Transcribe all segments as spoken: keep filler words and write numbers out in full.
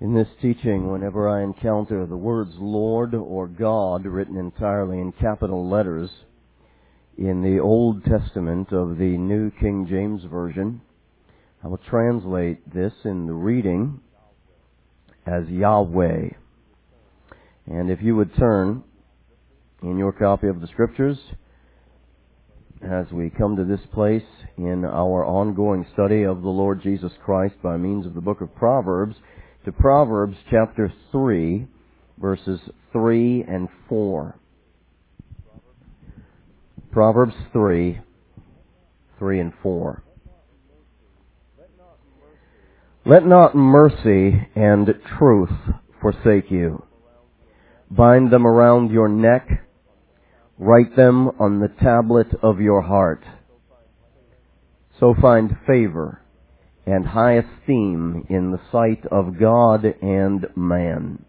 In this teaching, whenever I encounter the words Lord or God written entirely in capital letters in the Old Testament of the New King James Version, I will translate this in the reading as Yahweh. And if you would turn in your copy of the Scriptures, as we come to this place in our ongoing study of the Lord Jesus Christ by means of the book of Proverbs, to Proverbs chapter three, verses three and four. Proverbs three, three and four. Let not mercy and truth forsake you. Bind them around your neck. Write them on the tablet of your heart. So find favor and high esteem in the sight of God and man.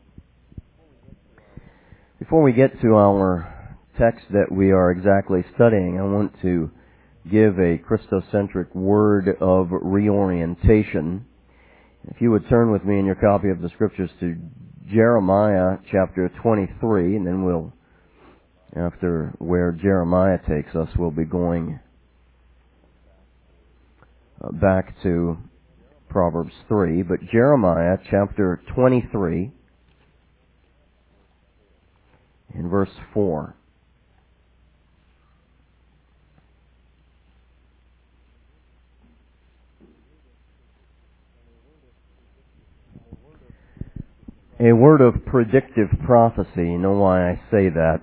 Before we get to our text that we are exactly studying, I want to give a Christocentric word of reorientation. If you would turn with me in your copy of the Scriptures to Jeremiah chapter twenty-three, and then we'll, after where Jeremiah takes us, we'll be going back to Proverbs three, but Jeremiah chapter twenty-three, in verse four. A word of predictive prophecy. You know why I say that?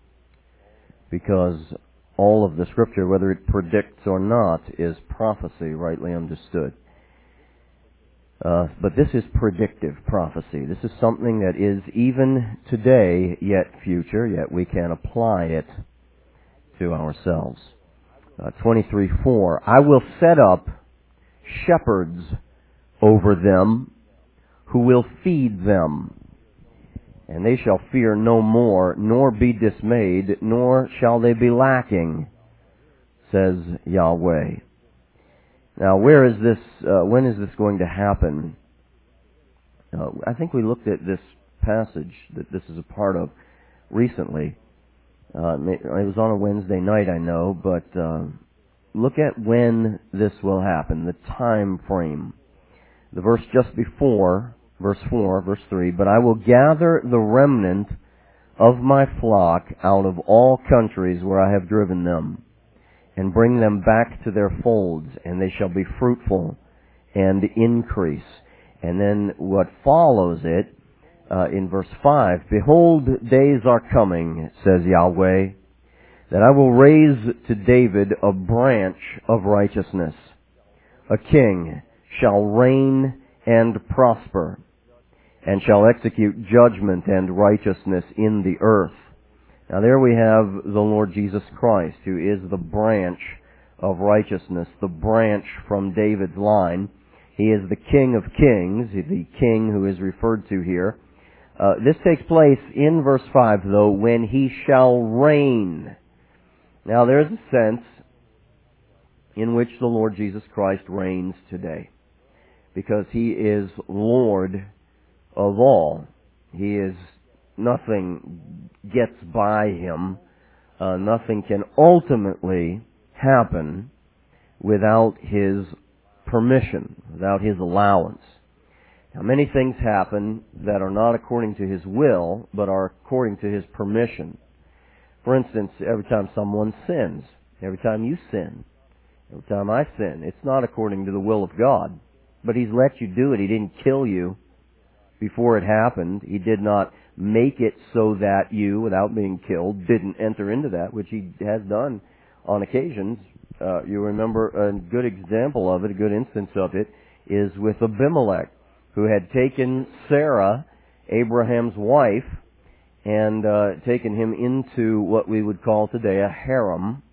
Because all of the Scripture, whether it predicts or not, is prophecy, rightly understood. Uh, but this is predictive prophecy. This is something that is even today, yet future, yet we can apply it to ourselves. Uh, twenty-three four, I will set up shepherds over them who will feed them, and they shall fear no more, nor be dismayed, nor shall they be lacking, says Yahweh. Now, where is this, uh, when is this going to happen? Uh, I think we looked at this passage that this is a part of recently. Uh, it was on a Wednesday night, I know, but uh, look at when this will happen, the time frame. The verse just before, verse four, verse three, but I will gather the remnant of my flock out of all countries where I have driven them, and bring them back to their folds, and they shall be fruitful and increase. And then what follows it, uh, in verse five, behold, days are coming, says Yahweh, that I will raise to David a branch of righteousness. A king shall reign and prosper, and shall execute judgment and righteousness in the earth. Now there we have the Lord Jesus Christ, who is the branch of righteousness, the branch from David's line. He is the King of Kings, the King who is referred to here. Uh, this takes place in verse five, though, when he shall reign. Now there's a sense in which the Lord Jesus Christ reigns today, because he is Lord of all. He is Nothing gets by him. Uh, nothing can ultimately happen without his permission, without his allowance. Now, many things happen that are not according to his will, but are according to his permission. For instance, every time someone sins, every time you sin, every time I sin, it's not according to the will of God. But he's let you do it. He didn't kill you before it happened. He did not make it so that you, without being killed, didn't enter into that, which he has done on occasions. Uh, you remember a good example of it, a good instance of it, is with Abimelech, who had taken Sarah, Abraham's wife, and uh, taken him into what we would call today a harem.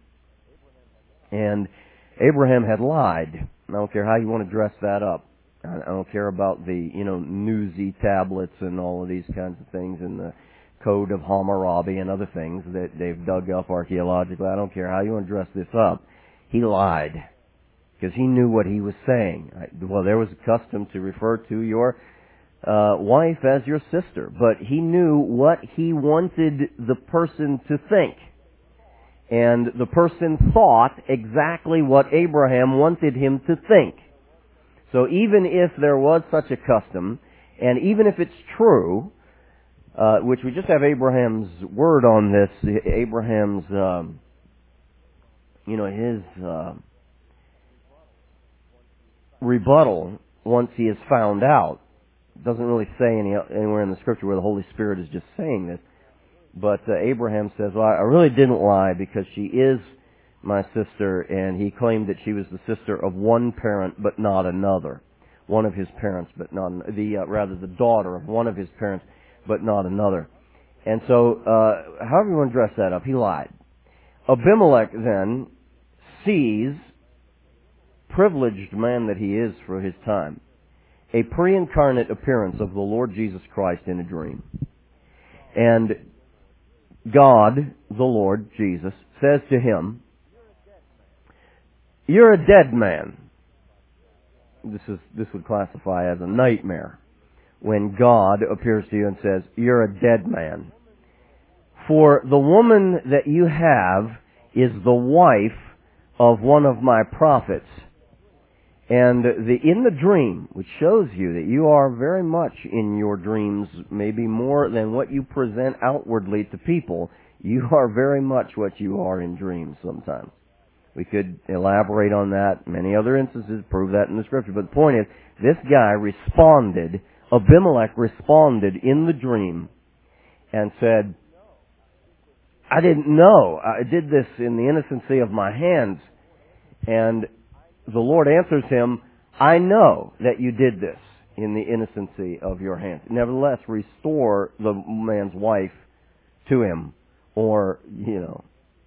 And Abraham had lied. I don't care how you want to dress that up. I don't care about the, you know, newsy tablets and all of these kinds of things and the Code of Hammurabi and other things that they've dug up archaeologically. I don't care how you want to dress this up. He lied because he knew what he was saying. Well, there was a custom to refer to your uh, wife as your sister. But he knew what he wanted the person to think. And the person thought exactly what Abraham wanted him to think. So even if there was such a custom, and even if it's true, uh, which we just have Abraham's word on this, Abraham's, um, you know, his uh, rebuttal once he is found out. It doesn't really say any, anywhere in the Scripture where the Holy Spirit is just saying this. But uh, Abraham says, well, I really didn't lie because she is my sister, and he claimed that she was the sister of one parent but not another. One of his parents, but not, the, uh, rather the daughter of one of his parents, but not another. And so, uh, however you want to dress that up, he lied. Abimelech then sees, privileged man that he is for his time, a pre-incarnate appearance of the Lord Jesus Christ in a dream. And God, the Lord Jesus, says to him, "You're a dead man." This is this would classify as a nightmare when God appears to you and says, "You're a dead man. For the woman that you have is the wife of one of my prophets." And the, in the dream, which shows you that you are very much in your dreams, maybe more than what you present outwardly to people, you are very much what you are in dreams sometimes. We could elaborate on that. Many other instances prove that in the Scripture. But the point is, this guy responded, Abimelech responded in the dream and said, "I didn't know. I did this in the innocency of my hands." And the Lord answers him, "I know that you did this in the innocency of your hands. Nevertheless, restore the man's wife to him, or, you know,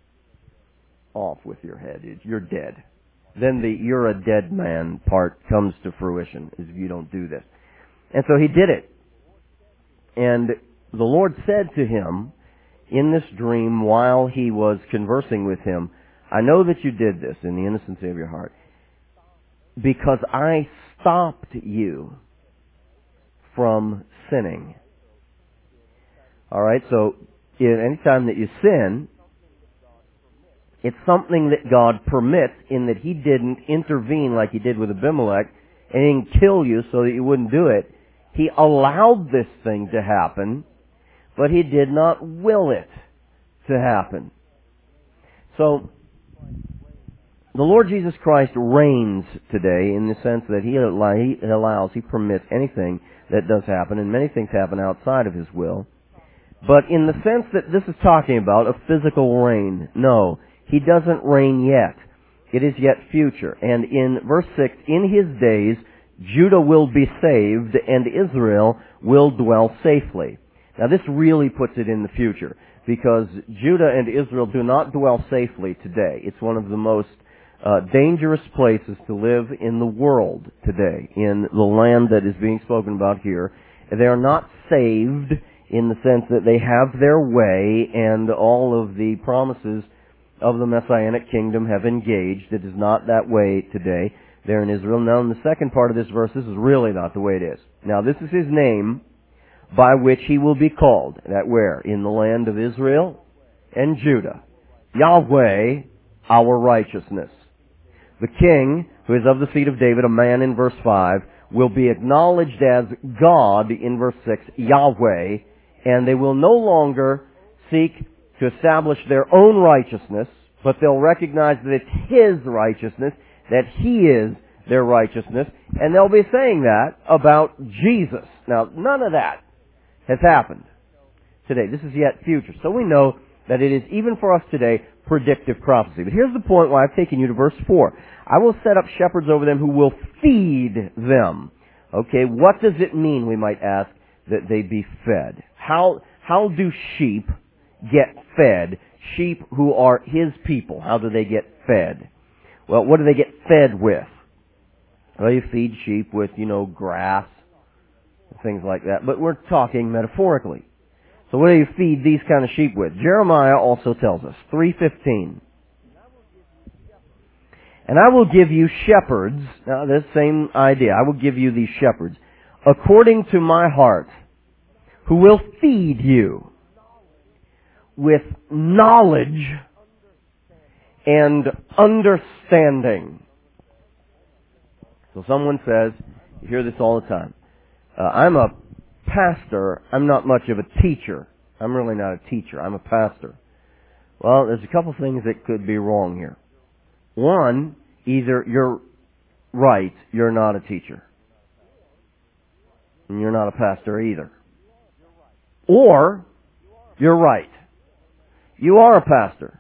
off with your head. You're dead." Then the "you're a dead man" part comes to fruition, if you don't do this. And so he did it. And the Lord said to him in this dream while he was conversing with him, "I know that you did this in the innocency of your heart, because I stopped you from sinning." All right, so any time that you sin, it's something that God permits, in that He didn't intervene like He did with Abimelech and He didn't kill you so that you wouldn't do it. He allowed this thing to happen, but He did not will it to happen. So, the Lord Jesus Christ reigns today in the sense that He allows, He permits anything that does happen, and many things happen outside of His will. But in the sense that this is talking about a physical reign, no, He doesn't reign yet. It is yet future. And in verse six, "In His days Judah will be saved, and Israel will dwell safely." Now this really puts it in the future, because Judah and Israel do not dwell safely today. It's one of the most Uh, dangerous places to live in the world today, in the land that is being spoken about here. They are not saved in the sense that they have their way and all of the promises of the Messianic kingdom have engaged. It is not that way today there in Israel. Now, in the second part of this verse, this is really not the way it is. Now, this is His name by which He will be called. That where? In the land of Israel and Judah. Yahweh, our righteousness. The king, who is of the seed of David, a man in verse five, will be acknowledged as God in verse six, Yahweh, and they will no longer seek to establish their own righteousness, but they'll recognize that it's His righteousness, that He is their righteousness, and they'll be saying that about Jesus. Now, none of that has happened today. This is yet future. So we know that it is, even for us today, predictive prophecy. But here's the point why I've taken you to verse four. "I will set up shepherds over them who will feed them." Okay, what does it mean, we might ask, that they be fed? How, how do sheep get fed? Sheep who are His people, how do they get fed? Well, what do they get fed with? Well, you feed sheep with, you know, grass, things like that. But we're talking metaphorically. So what do you feed these kind of sheep with? Jeremiah also tells us, three fifteen. "And I will give you shepherds," now this same idea, I will give you these shepherds, according to my heart, who will feed you with knowledge and understanding. So someone says, you hear this all the time, uh, I'm a pastor, I'm not much of a teacher. I'm really not a teacher, I'm a pastor. Well, there's a couple things that could be wrong here. One, either you're right, you're not a teacher. And you're not a pastor either. Or, you're right. You are a pastor.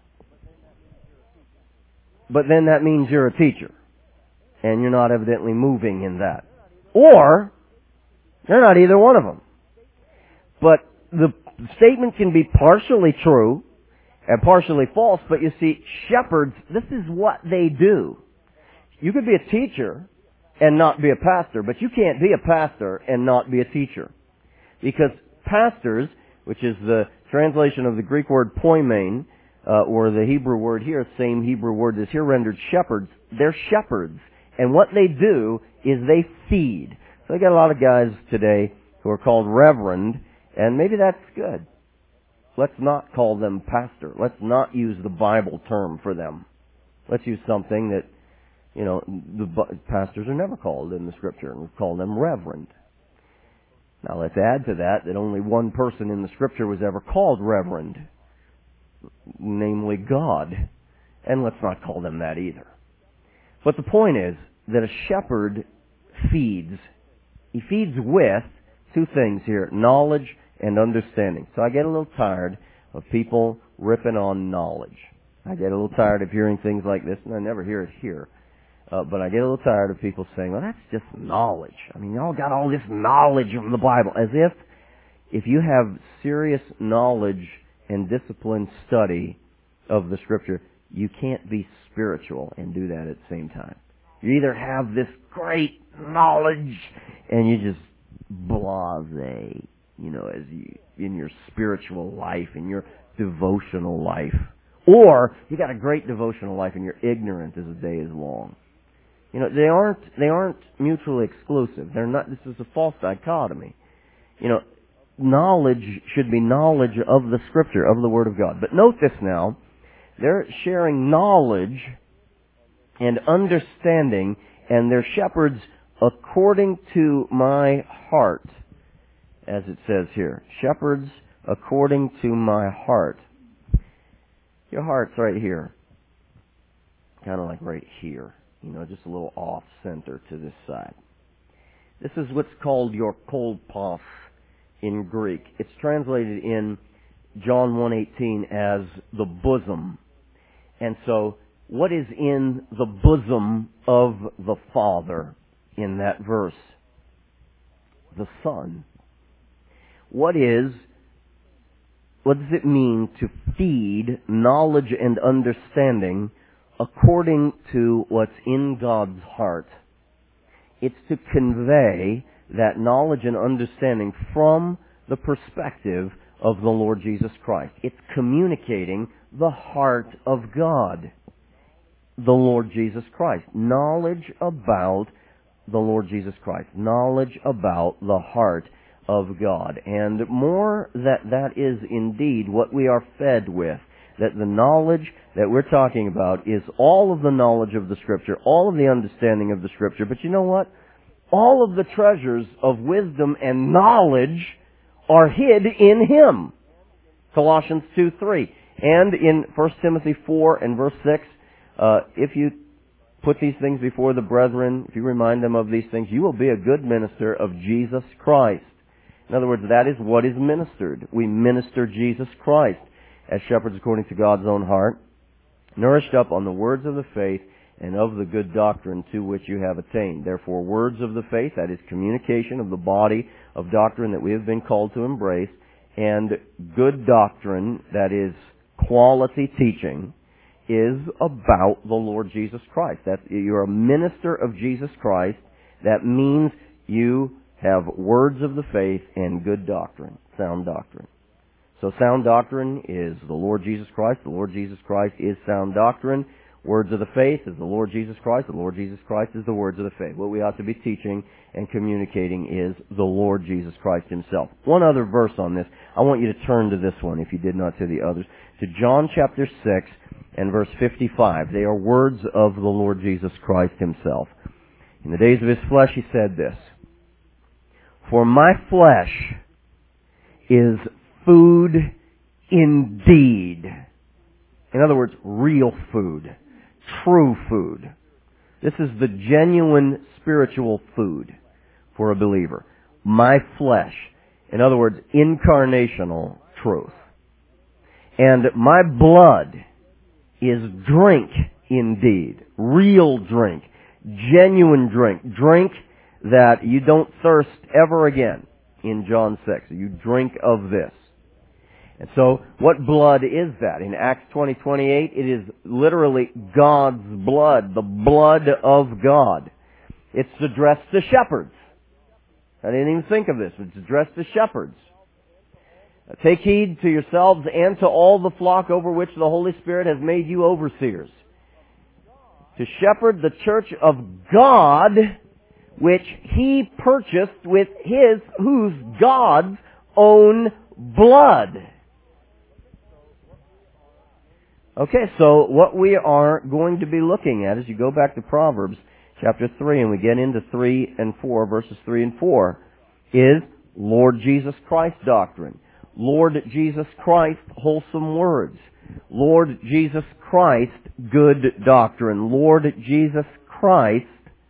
But then that means you're a teacher. And you're not evidently moving in that. Or, you're not either one of them. But the statement can be partially true and partially false, but you see, shepherds, this is what they do. You could be a teacher and not be a pastor, but you can't be a pastor and not be a teacher. Because pastors, which is the translation of the Greek word poimen, uh, or the Hebrew word here, same Hebrew word is here rendered shepherds, they're shepherds. And what they do is they feed. So I got a lot of guys today who are called reverend, and maybe that's good. Let's not call them pastor. Let's not use the Bible term for them. Let's use something that, you know, the pastors are never called in the Scripture, and we call them reverend. Now let's add to that that only one person in the Scripture was ever called reverend, namely God. And let's not call them that either. But the point is that a shepherd feeds. He feeds with two things here, knowledge and understanding. So I get a little tired of people ripping on knowledge. I get a little tired of hearing things like this, and I never hear it here. Uh, but I get a little tired of people saying, well, that's just knowledge. I mean, y'all got all this knowledge from the Bible. As if, if you have serious knowledge and disciplined study of the Scripture, you can't be spiritual and do that at the same time. You either have this great knowledge and you just blasé, you know, as you, in your spiritual life, in your devotional life. Or you got a great devotional life and you're ignorant as the day is long. You know, they aren't, they aren't mutually exclusive. They're not, this is a false dichotomy. You know, knowledge should be knowledge of the Scripture, of the Word of God. But note this now, they're sharing knowledge and understanding, and they're shepherds according to my heart, as it says here. Shepherds according to my heart. Your heart's right here. Kind of like right here. You know, just a little off-center to this side. This is what's called your kolpos in Greek. It's translated in John one eighteen as the bosom. And so, what is in the bosom of the Father in that verse? The Son. What is, what does it mean to feed knowledge and understanding according to what's in God's heart? It's to convey that knowledge and understanding from the perspective of the Lord Jesus Christ. It's communicating the heart of God, the Lord Jesus Christ. Knowledge about the Lord Jesus Christ. Knowledge about the heart of God. And more that that is indeed what we are fed with. That the knowledge that we're talking about is all of the knowledge of the Scripture, all of the understanding of the Scripture. But you know what? All of the treasures of wisdom and knowledge are hid in Him. Colossians two three. And in First Timothy four and verse six, uh, if you put these things before the brethren, if you remind them of these things, you will be a good minister of Jesus Christ. In other words, that is what is ministered. We minister Jesus Christ as shepherds according to God's own heart, nourished up on the words of the faith and of the good doctrine to which you have attained. Therefore, words of the faith, that is communication of the body of doctrine that we have been called to embrace, and good doctrine, that is quality teaching, is about the Lord Jesus Christ. That's, you're a minister of Jesus Christ. That means you have words of the faith and good doctrine, sound doctrine. So sound doctrine is the Lord Jesus Christ. The Lord Jesus Christ is sound doctrine. Words of the faith is the Lord Jesus Christ. The Lord Jesus Christ is the words of the faith. What we ought to be teaching and communicating is the Lord Jesus Christ Himself. One other verse on this. I want you to turn to this one, if you did not to the others. To John chapter six and verse fifty-five. They are words of the Lord Jesus Christ Himself. In the days of His flesh, He said this, "For my flesh is food indeed." In other words, real food. True food. This is the genuine spiritual food for a believer. My flesh. In other words, incarnational truth. And my blood is drink indeed. Real drink. Genuine drink. Drink that you don't thirst ever again in John six. You drink of this. And so, what blood is that? In Acts twenty twenty-eight, it is literally God's blood, the blood of God. It's addressed to shepherds. I didn't even think of this. It's addressed to shepherds. Take heed to yourselves and to all the flock over which the Holy Spirit has made you overseers, to shepherd the church of God, which He purchased with His, whose God's own blood. Okay, so what we are going to be looking at as you go back to Proverbs chapter three and we get into three and four, verses three and four, is Lord Jesus Christ doctrine. Lord Jesus Christ wholesome words. Lord Jesus Christ good doctrine. Lord Jesus Christ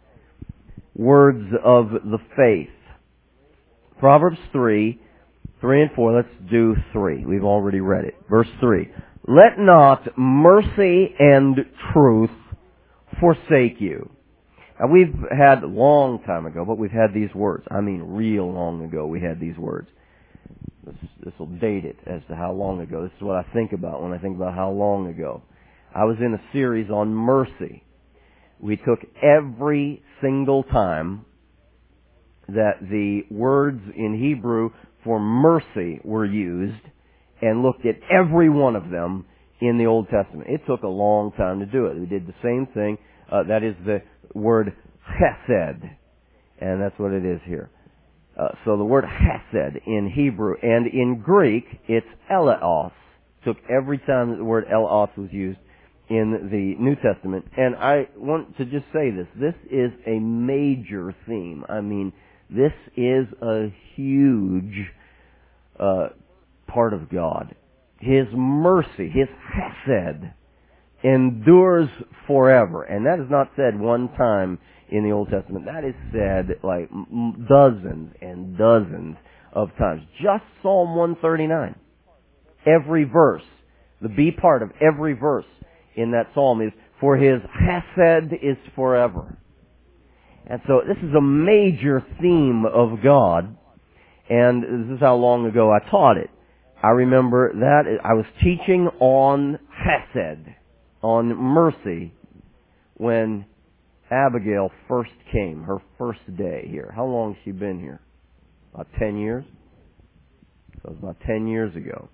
words of the faith. Proverbs three, three and four. Let's do three. We've already read it. Verse three. Let not mercy and truth forsake you. Now we've had a long time ago, but we've had these words. I mean real long ago we had these words. This, this will date it as to how long ago. This is what I think about when I think about how long ago. I was in a series on mercy. We took every single time that the words in Hebrew for mercy were used and looked at every one of them in the Old Testament. It took a long time to do it. We did the same thing. Uh, that is the word chesed. And that's what it is here. Uh, so the word chesed in Hebrew and in Greek, it's eleos. Took every time that the word eleos was used in the New Testament. And I want to just say this. This is a major theme. I mean, this is a huge uh part of God. His mercy, His chesed, endures forever. And that is not said one time in the Old Testament. That is said like dozens and dozens of times. Just Psalm one thirty-nine. Every verse, the B part of every verse in that psalm is, for His chesed is forever. And so this is a major theme of God. And this is how long ago I taught it. I remember that I was teaching on chesed, on mercy, when Abigail first came, her first day here. How long has she been here? About ten years? So it was about ten years ago.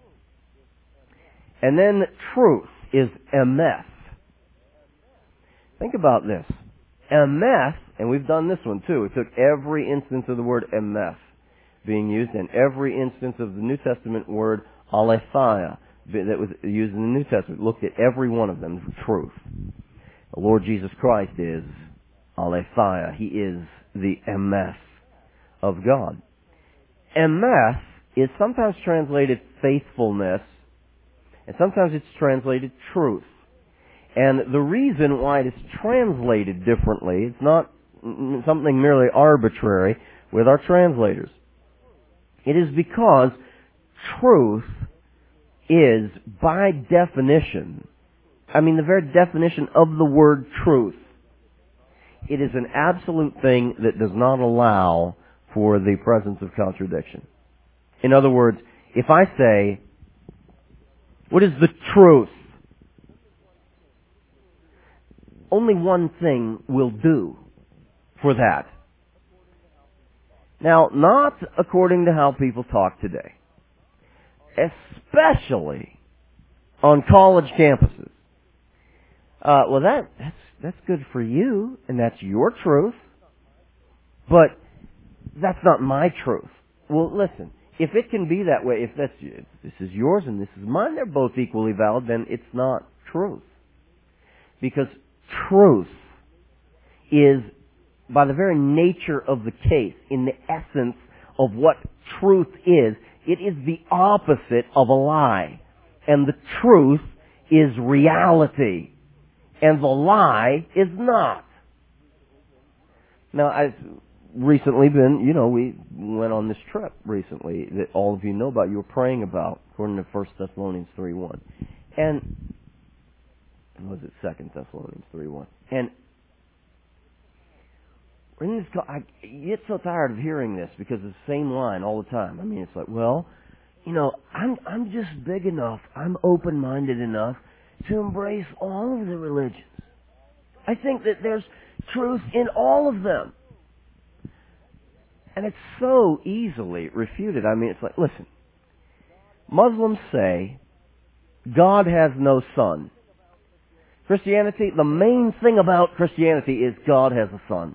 And then truth is emeth. Think about this. Emeth, and we've done this one too. We took every instance of the word emeth being used, and every instance of the New Testament word aletheia that was used in the New Testament. Looked at every one of them for truth. The Lord Jesus Christ is aletheia. He is the emeth of God. Emeth is sometimes translated faithfulness, and sometimes it's translated truth. And the reason why it is translated differently, it's not something merely arbitrary with our translators. It is because truth is, by definition, I mean the very definition of the word truth, it is an absolute thing that does not allow for the presence of contradiction. In other words, if I say, what is the truth? Only one thing will do for that. Now, not according to how people talk today. Especially on college campuses. Uh, well, that that's that's good for you, and that's your truth. But that's not my truth. Well, listen. If it can be that way, if that's if this is yours and this is mine, they're both equally valid. Then it's not truth, because truth is, by the very nature of the case, in the essence of what truth is, it is the opposite of a lie. And the truth is reality. And the lie is not. Now, I've recently been, you know, we went on this trip recently that all of you know about, you were praying about, according to First Thessalonians three one. And, was it Second Thessalonians three one? And in this, I get so tired of hearing this because it's the same line all the time. I mean, it's like, well, you know, I'm I'm just big enough, I'm open-minded enough to embrace all of the religions. I think that there's truth in all of them. And it's so easily refuted. I mean, it's like, listen, Muslims say God has no son. Christianity, the main thing about Christianity is God has a son.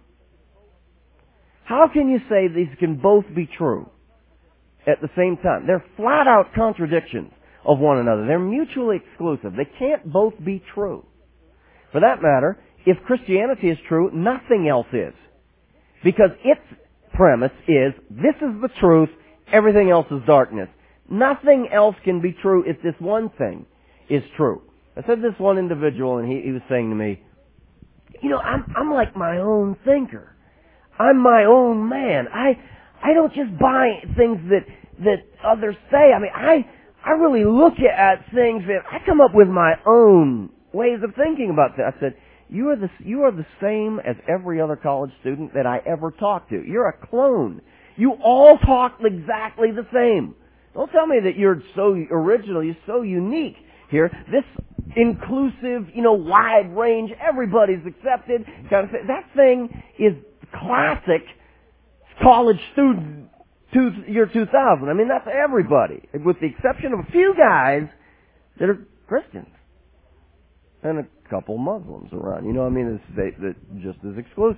How can you say these can both be true at the same time? They're flat-out contradictions of one another. They're mutually exclusive. They can't both be true. For that matter, if Christianity is true, nothing else is. Because its premise is, this is the truth, everything else is darkness. Nothing else can be true if this one thing is true. I said this one individual, and he, he was saying to me, you know, I'm, I'm like my own thinker. I'm my own man. I I don't just buy things that that others say. I mean, I I really look at things and I come up with my own ways of thinking about things. I said, you are the you are the same as every other college student that I ever talked to. You're a clone. You all talk exactly the same. Don't tell me that you're so original. You're so unique here. This inclusive, you know, wide range, everybody's accepted kind of thing. That thing is classic college student two, year two thousand. I mean, that's everybody, with the exception of a few guys that are Christians and a couple Muslims around. You know, I mean, it's they, that just as exclusive.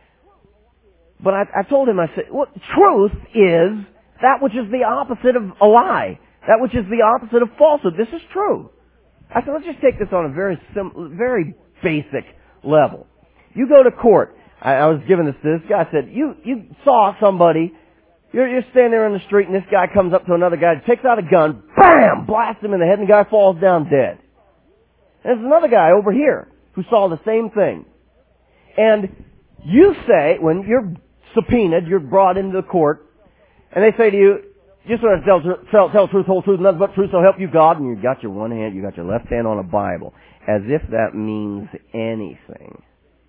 But I, I told him, I said, well, truth is that which is the opposite of a lie, that which is the opposite of falsehood. This is true. I said, let's just take this on a very simple, very basic level. You go to court. I, I was giving this to this guy. I said, you, you saw somebody, you're, you're standing there in the street, and this guy comes up to another guy, takes out a gun, bam, blasts him in the head, and the guy falls down dead. And there's another guy over here who saw the same thing. And you say, when you're subpoenaed, you're brought into the court, and they say to you, just want to tell, tell, tell truth, whole truth, nothing but truth, so help you God, and you got your one hand, you got your left hand on a Bible, as if that means anything.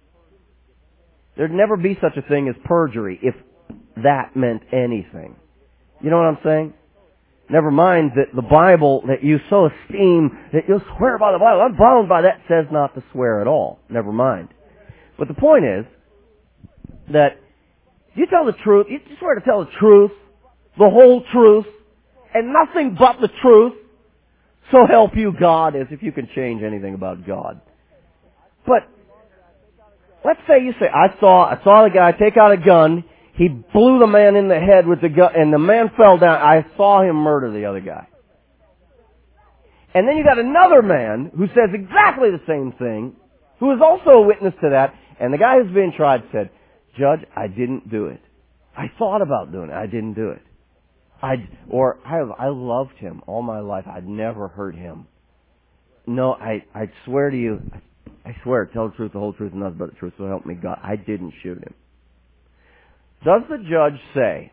There'd never be such a thing as perjury if that meant anything. You know what I'm saying? Never mind that the Bible that you so esteem, that you'll swear by the Bible, I'm bound by that, says not to swear at all. Never mind. But the point is that you tell the truth, you swear to tell the truth, the whole truth, and nothing but the truth, so help you God, as if you can change anything about God. But let's say you say, I saw, I saw the guy take out a gun, he blew the man in the head with the gun, and the man fell down. I saw him murder the other guy. And then you got another man who says exactly the same thing, who is also a witness to that, and the guy who's being tried said, Judge, I didn't do it. I thought about doing it. I didn't do it. I or I I loved him all my life. I'd never hurt him. No, I I swear to you, I swear, tell the truth, the whole truth, and nothing but the truth. So help me God. I didn't shoot him. Does the judge say,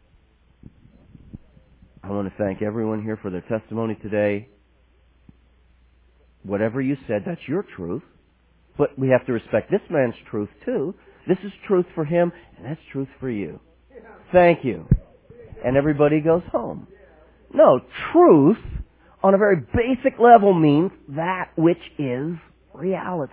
I want to thank everyone here for their testimony today. Whatever you said, that's your truth. But we have to respect this man's truth too. This is truth for him, and that's truth for you. Thank you. And everybody goes home. No, truth on a very basic level means that which is reality.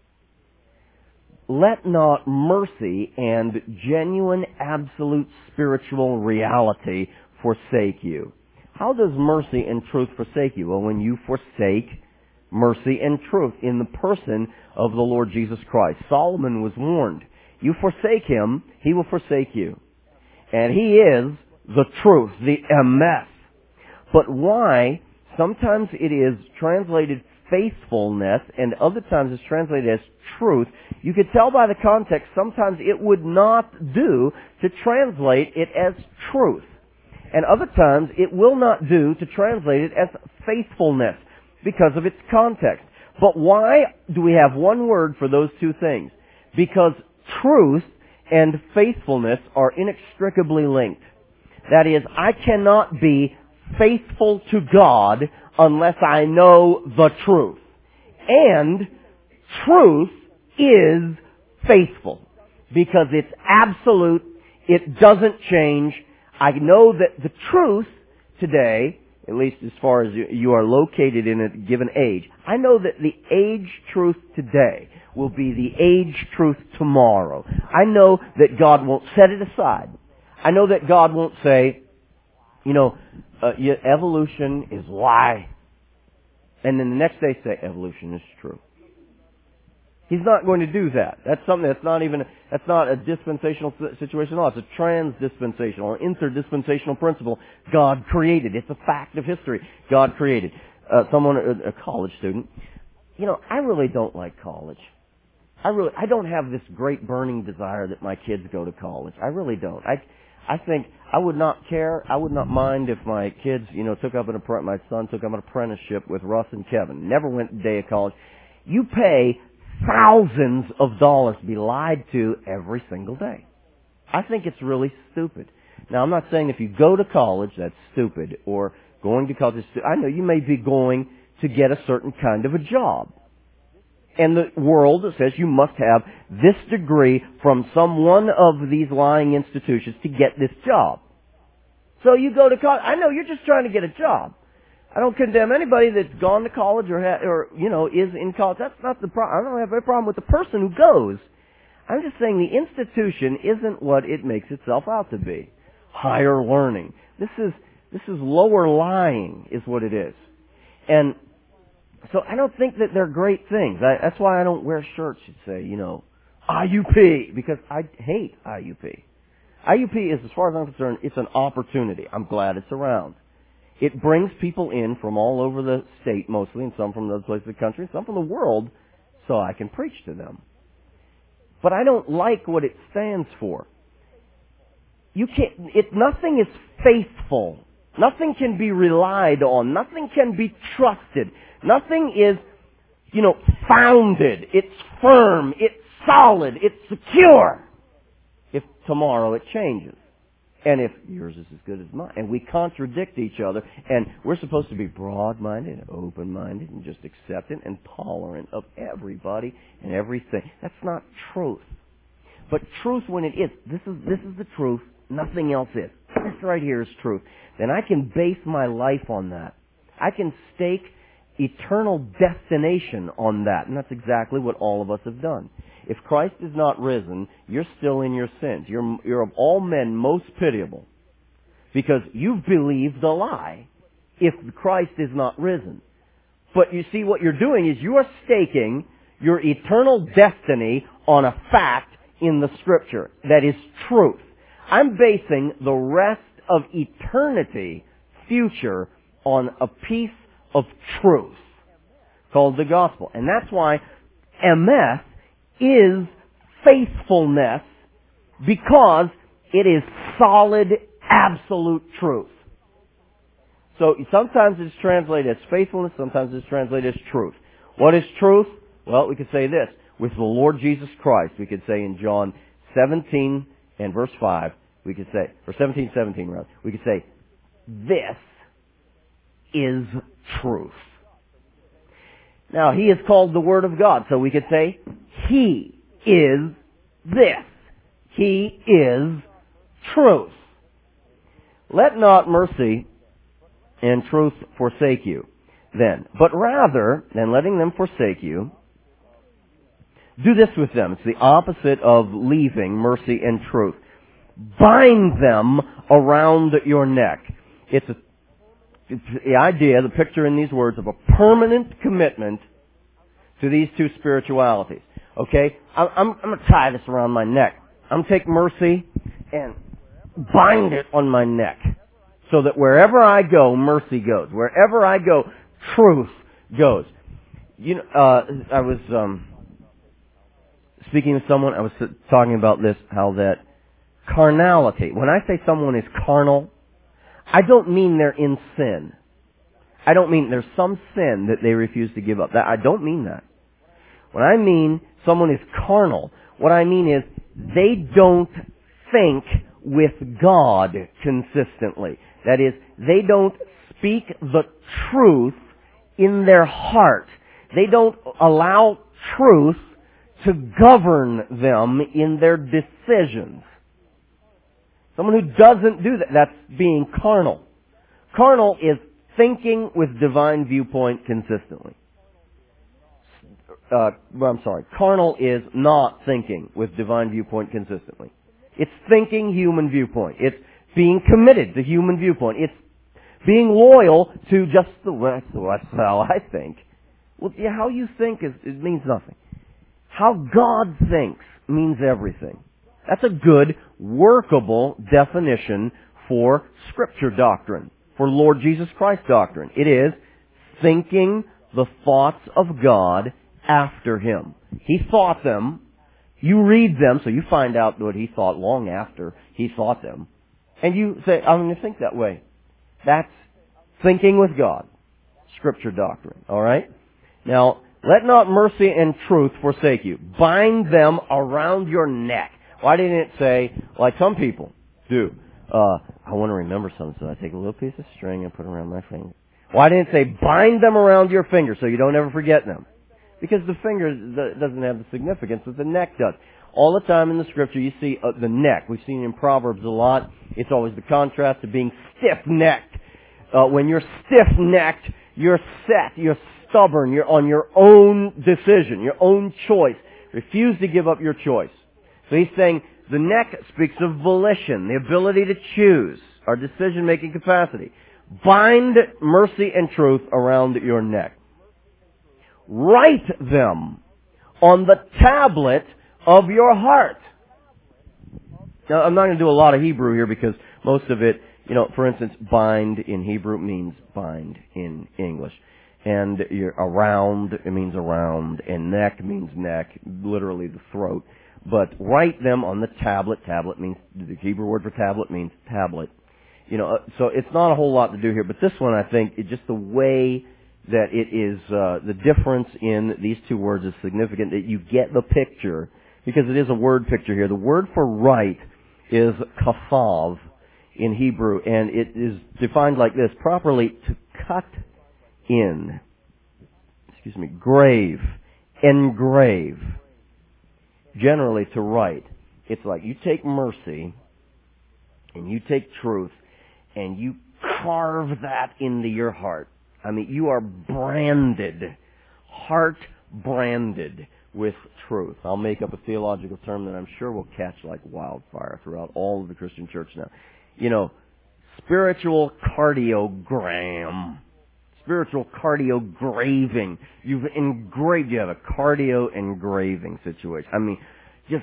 Let not mercy and genuine, absolute spiritual reality forsake you. How does mercy and truth forsake you? Well, when you forsake mercy and truth in the person of the Lord Jesus Christ. Solomon was warned, you forsake him, he will forsake you. And he is the truth, the emes. But why sometimes it is translated faithfulness and other times it's translated as truth, you could tell by the context sometimes it would not do to translate it as truth. And other times it will not do to translate it as faithfulness because of its context. But why do we have one word for those two things? Because truth and faithfulness are inextricably linked. That is, I cannot be faithful to God unless I know the truth. And truth is faithful because it's absolute. It doesn't change. I know that the truth today, at least as far as you are located in a given age, I know that the age truth today will be the age truth tomorrow. I know that God won't set it aside. I know that God won't say, you know, uh, evolution is lie. And then the next day say evolution is true. He's not going to do that. That's something that's not even, that's not a dispensational situation at all. It's a trans-dispensational, an interdispensational principle God created. It's a fact of history. God created. Uh, someone, a, a college student, you know, I really don't like college. I really, I don't have this great burning desire that my kids go to college. I really don't. I, I think I would not care. I would not mind if my kids, you know, took up an my son took up an apprenticeship with Russ and Kevin. Never went a day of college. You pay thousands of dollars to be lied to every single day. I think it's really stupid. Now, I'm not saying if you go to college that's stupid or going to college is stupid. I know you may be going to get a certain kind of a job. And the world says you must have this degree from some one of these lying institutions to get this job. So you go to college. I know you're just trying to get a job. I don't condemn anybody that's gone to college or, ha- or you know, is in college. That's not the problem. I don't have a problem with the person who goes. I'm just saying the institution isn't what it makes itself out to be. Higher learning. This is, this is lower lying is what it is. And so I don't think that they're great things. I, that's why I don't wear shirts that say, you know, I U P, because I hate I U P. I U P is, as far as I'm concerned, it's an opportunity. I'm glad it's around. It brings people in from all over the state, mostly, and some from other places of the country, and some from the world, so I can preach to them. But I don't like what it stands for. You can't, it, nothing is faithful. Nothing can be relied on. Nothing can be trusted. Nothing is, you know, founded. It's firm. It's solid. It's secure. If tomorrow it changes. And if yours is as good as mine. And we contradict each other. And we're supposed to be broad-minded, open-minded, and just acceptant and tolerant of everybody and everything. That's not truth. But truth when it is, this is, this is the truth. Nothing else is. This right here is truth. Then I can base my life on that. I can stake eternal destination on that. And that's exactly what all of us have done. If Christ is not risen, you're still in your sins. You're, you're of all men most pitiable. Because you've believed the lie if Christ is not risen. But you see, what you're doing is you are staking your eternal destiny on a fact in the Scripture that is truth. I'm basing the rest of eternity, future, on a piece of truth called the gospel. And that's why emes is faithfulness, because it is solid, absolute truth. So sometimes it's translated as faithfulness, sometimes it's translated as truth. What is truth? Well, we could say this. With the Lord Jesus Christ, we could say in John seventeen and verse five, we could say, or seventeen seventeen rather, we could say, this is truth. Now, He is called the Word of God, so we could say, He is this. He is truth. Let not mercy and truth forsake you, then, but rather than letting them forsake you, do this with them. It's the opposite of leaving mercy and truth. Bind them around your neck. It's a It's the idea, the picture in these words of a permanent commitment to these two spiritualities. Okay? I'm, I'm, I'm going to tie this around my neck. I'm going to take mercy and bind it on my neck so that wherever I go, mercy goes. Wherever I go, truth goes. You know, uh, I was um, speaking to someone, I was talking about this, how that carnality, when I say someone is carnal, I don't mean they're in sin. I don't mean there's some sin that they refuse to give up. That, I don't mean that. When I mean someone is carnal, what I mean is they don't think with God consistently. That is, they don't speak the truth in their heart. They don't allow truth to govern them in their decisions. Someone who doesn't do that, that's being carnal. Carnal is thinking with divine viewpoint consistently. Uh, well, I'm sorry. Carnal is not thinking with divine viewpoint consistently. It's thinking human viewpoint. It's being committed to human viewpoint. It's being loyal to just the West. That's how I think. Well, yeah, how you think is, it means nothing. How God thinks means everything. That's a good, workable definition for Scripture doctrine, for Lord Jesus Christ doctrine. It is thinking the thoughts of God after Him. He thought them. You read them, so you find out what He thought long after He thought them. And you say, I'm going to think that way. That's thinking with God. Scripture doctrine. All right? Now, let not mercy and truth forsake you. Bind them around your neck. Why didn't it say, like some people do, uh, I want to remember something, so I take a little piece of string and put it around my finger. Why didn't it say, bind them around your finger so you don't ever forget them? Because the finger doesn't have the significance that the neck does. All the time in the Scripture you see uh, the neck. We've seen it in Proverbs a lot. It's always the contrast of being stiff-necked. Uh, when you're stiff-necked, you're set, you're stubborn, you're on your own decision, your own choice. Refuse to give up your choice. So he's saying the neck speaks of volition, the ability to choose, our decision-making capacity. Bind mercy and truth around your neck. Write them on the tablet of your heart. Now, I'm not going to do a lot of Hebrew here because most of it, you know, for instance, bind in Hebrew means bind in English. And you're around, it means around, and neck means neck, literally the throat. But write them on the tablet. Tablet means, the Hebrew word for tablet means tablet. You know, so it's not a whole lot to do here. But this one, I think, it's just the way that it is, uh, the difference in these two words is significant, that you get the picture, because it is a word picture here. The word for write is kafav in Hebrew, and it is defined like this: properly to cut in, excuse me, grave, engrave. Generally to write. It's like you take mercy and you take truth and you carve that into your heart. I mean, you are branded, heart branded with truth. I'll make up a theological term that I'm sure will catch like wildfire throughout all of the Christian church now. You know, spiritual cardiogram. Spiritual cardiograving. You've engraved, you have a cardio engraving situation. I mean, just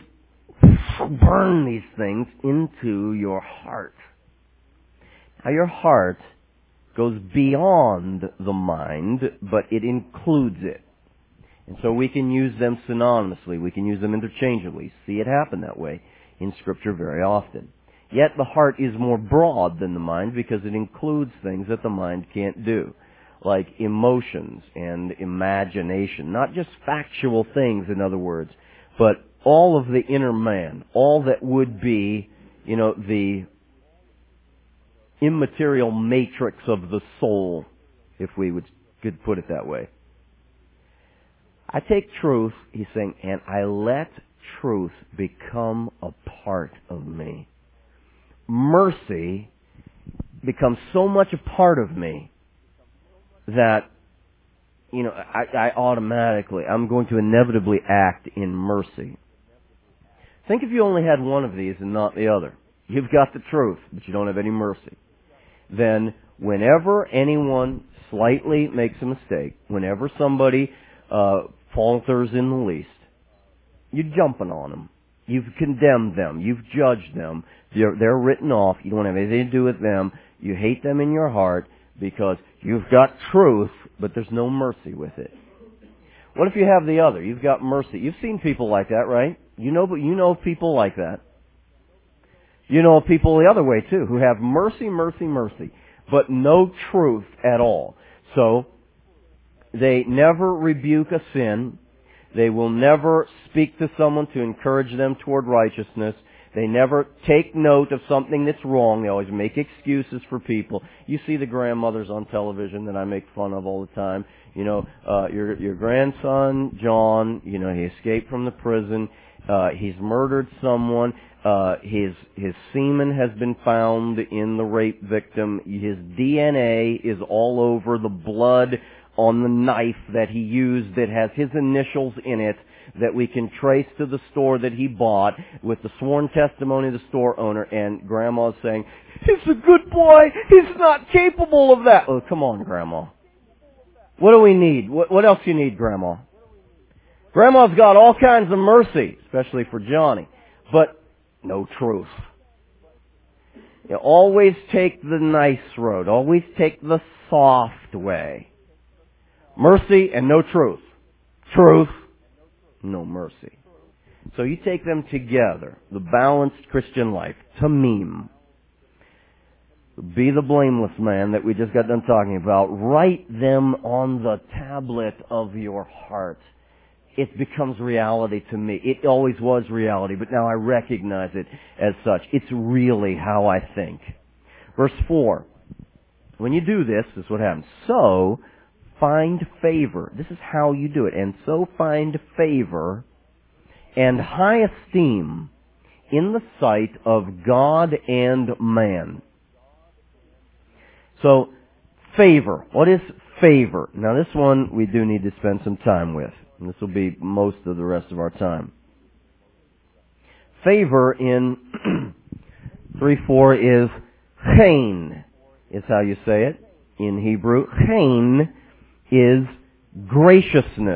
burn these things into your heart. Now your heart goes beyond the mind, but it includes it. And so we can use them synonymously. We can use them interchangeably. See it happen that way in Scripture very often. Yet the heart is more broad than the mind because it includes things that the mind can't do, like emotions and imagination. Not just factual things, in other words, but all of the inner man, all that would be, you know, the immaterial matrix of the soul, if we would could put it that way. I take truth, he's saying, and I let truth become a part of me. Mercy becomes so much a part of me that, you know, I, I automatically, I'm going to inevitably act in mercy. Think if you only had one of these and not the other. You've got the truth, but you don't have any mercy. Then whenever anyone slightly makes a mistake, whenever somebody uh, falters in the least, you're jumping on them. You've condemned them. You've judged them. They're, they're written off. You don't have anything to do with them. You hate them in your heart because you've got truth, but there's no mercy with it. What if you have the other? You've got mercy. You've seen people like that, right? You know, but you know people like that. You know people the other way too, who have mercy, mercy, mercy, but no truth at all. So, they never rebuke a sin. They will never speak to someone to encourage them toward righteousness. They never take note of something that's wrong. They always make excuses for people. You see the grandmothers on television that I make fun of all the time. You know, uh, your your grandson, John, you know, he escaped from the prison. Uh, he's murdered someone. Uh, his his semen has been found in the rape victim. His D N A is all over the blood on the knife that he used that has his initials in it that we can trace to the store that he bought with the sworn testimony of the store owner, and Grandma's saying, he's a good boy, he's not capable of that. Oh, come on, Grandma. What do we need? What, what else you need, Grandma? Grandma's got all kinds of mercy, especially for Johnny, but no truth. You always take the nice road. Always take the soft way. Mercy and no truth. Truth, no mercy. So you take them together. The balanced Christian life. Tamim. Be the blameless man that we just got done talking about. Write them on the tablet of your heart. It becomes reality to me. It always was reality, but now I recognize it as such. It's really how I think. Verse four. When you do this, this is what happens. So, find favor. This is how you do it. And so find favor and high esteem in the sight of God and man. So, favor. What is favor? Now this one we do need to spend some time with. And this will be most of the rest of our time. Favor in three four is chen, is how you say it in Hebrew. Chen is graciousness.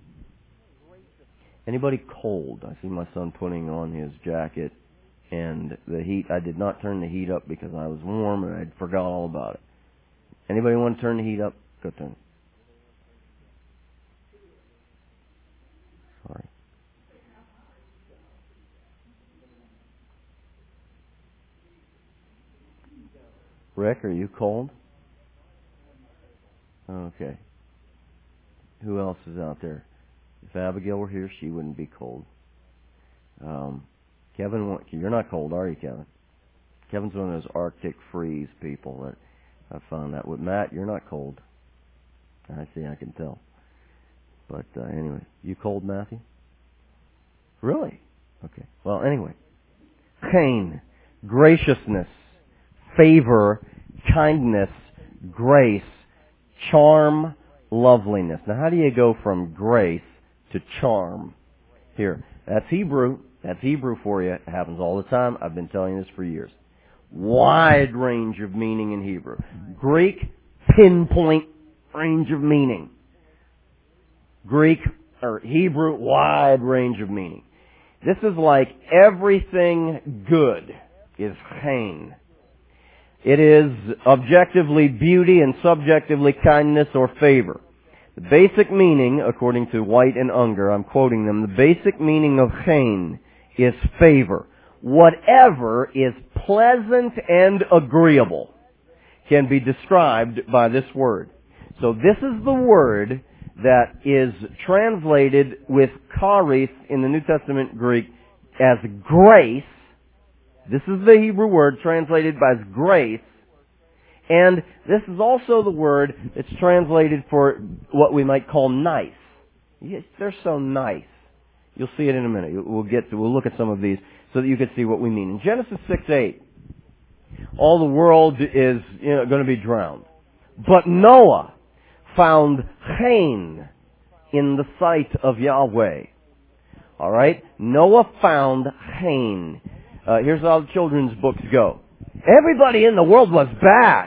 Anybody cold? I see my son putting on his jacket, and the heat, I did not turn the heat up because I was warm and I forgot all about it. Anybody want to turn the heat up? Go turn it. Sorry. Rick, are you cold? Okay. Who else is out there? If Abigail were here, she wouldn't be cold. Um, Kevin, you're not cold, are you, Kevin? Kevin's one of those Arctic freeze people that I found that with. Matt, you're not cold. I see, I can tell. But uh, anyway, you cold, Matthew? Really? Okay. Well, anyway. Chen, graciousness, favor, kindness, grace, charm, loveliness. Now, how do you go from grace to charm? Here, that's Hebrew. That's Hebrew for you. It happens all the time. I've been telling you this for years. Wide range of meaning in Hebrew. Greek, pinpoint range of meaning. Greek, or Hebrew, wide range of meaning. This is like everything good is chen. It is objectively beauty and subjectively kindness or favor. The basic meaning, according to White and Unger, I'm quoting them, the basic meaning of chen is favor. Whatever is pleasant and agreeable can be described by this word. So this is the word that is translated with charis in the New Testament Greek as grace. This is the Hebrew word translated as grace. And this is also the word that's translated for what we might call nice. Yes, they're so nice. You'll see it in a minute. We'll get to, we'll look at some of these so that you can see what we mean. In Genesis six eight, all the world is, you know, going to be drowned. But Noah found chen in the sight of Yahweh. All right? Noah found chen. Uh, here's how the children's books go. Everybody in the world was bad,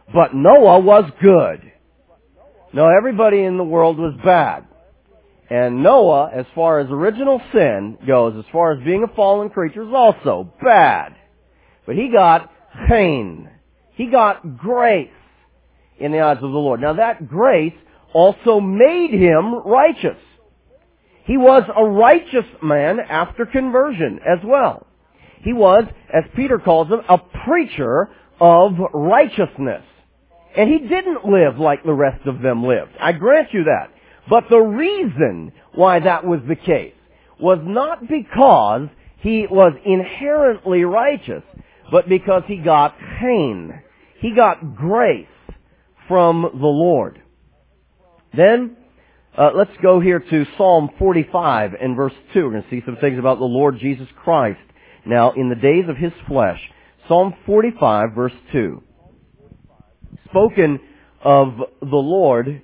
but Noah was good. No, everybody in the world was bad. And Noah, as far as original sin goes, as far as being a fallen creature, is also bad. But he got chen. He got grace in the eyes of the Lord. Now that grace also made him righteous. He was a righteous man after conversion as well. He was, as Peter calls him, a preacher of righteousness. And he didn't live like the rest of them lived. I grant you that. But the reason why that was the case was not because he was inherently righteous, but because he got chen. He got grace from the Lord. Then, uh, let's go here to Psalm forty-five and verse two. We're going to see some things about the Lord Jesus Christ now in the days of His flesh. Psalm forty-five, verse two. Spoken of the Lord,